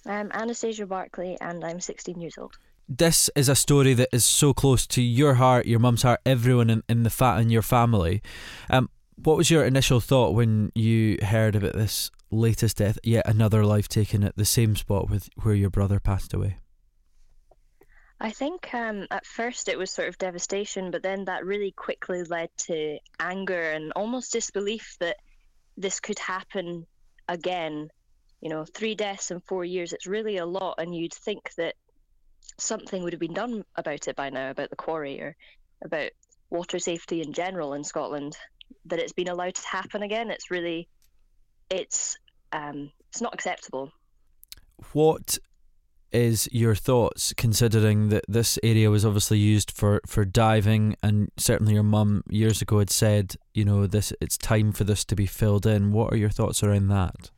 I'm Anastasia Barkley and I'm 16 years old. This is a story that is so close to your heart, your mum's heart, everyone in your family. What was your initial thought when you heard about this latest death, yet another life taken at the same spot with where your brother passed away? I think at first it was sort of devastation, but then that really quickly led to anger and almost disbelief that this could happen again. You know, 3 deaths in 4 years, it's really a lot, and you'd think that something would have been done about it by now, about the quarry or about water safety in general in Scotland, that it's been allowed to happen again. It's not acceptable. What is your thoughts, considering that this area was obviously used for diving, and certainly your mum years ago had said, it's time for this to be filled in. What are your thoughts around that?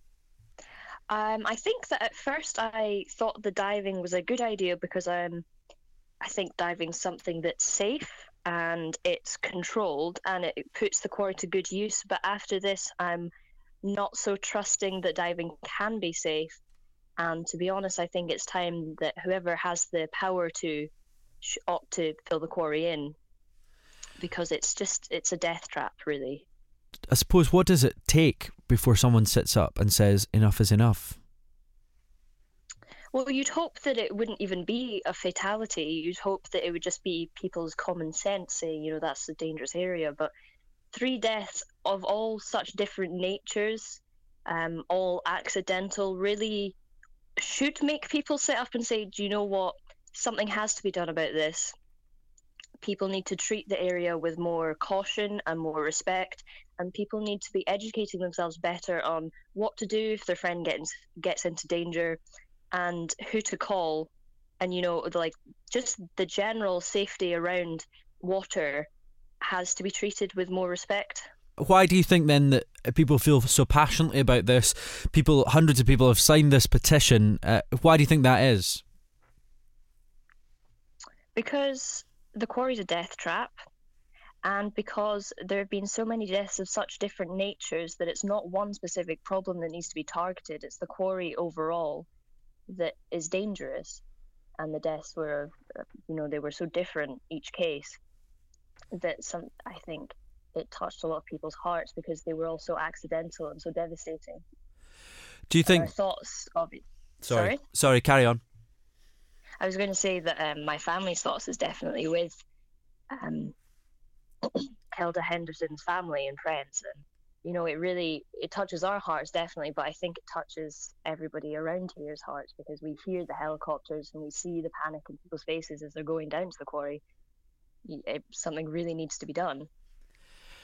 I think that at first I thought the diving was a good idea because I think diving's something that's safe and it's controlled and it puts the quarry to good use. But after this, I'm not so trusting that diving can be safe. And to be honest, I think it's time that whoever has the power to ought to fill the quarry in, because it's a death trap, really. I suppose, what does it take before someone sits up and says enough is enough? Well, you'd hope that it wouldn't even be a fatality. You'd hope that it would just be people's common sense saying, that's a dangerous area. But 3 deaths of all such different natures, all accidental, really should make people sit up and say, do you know what? Something has to be done about this. People need to treat the area with more caution and more respect, and people need to be educating themselves better on what to do if their friend gets into danger and who to call. And, just the general safety around water has to be treated with more respect. Why do you think then that people feel so passionately about this? Hundreds of people have signed this petition. Why do you think that is? Because the quarry's a death trap, and because there have been so many deaths of such different natures that it's not one specific problem that needs to be targeted. It's the quarry overall that is dangerous, and the deaths were, they were so different each case that I think it touched a lot of people's hearts because they were all so accidental and so devastating. Do you think? Our thoughts of it. Sorry, carry on. I was going to say that my family's thoughts is definitely with Hilda Henderson's family and friends, and it touches our hearts definitely, but I think it touches everybody around here's hearts because we hear the helicopters and we see the panic in people's faces as they're going down to the quarry. Something really needs to be done.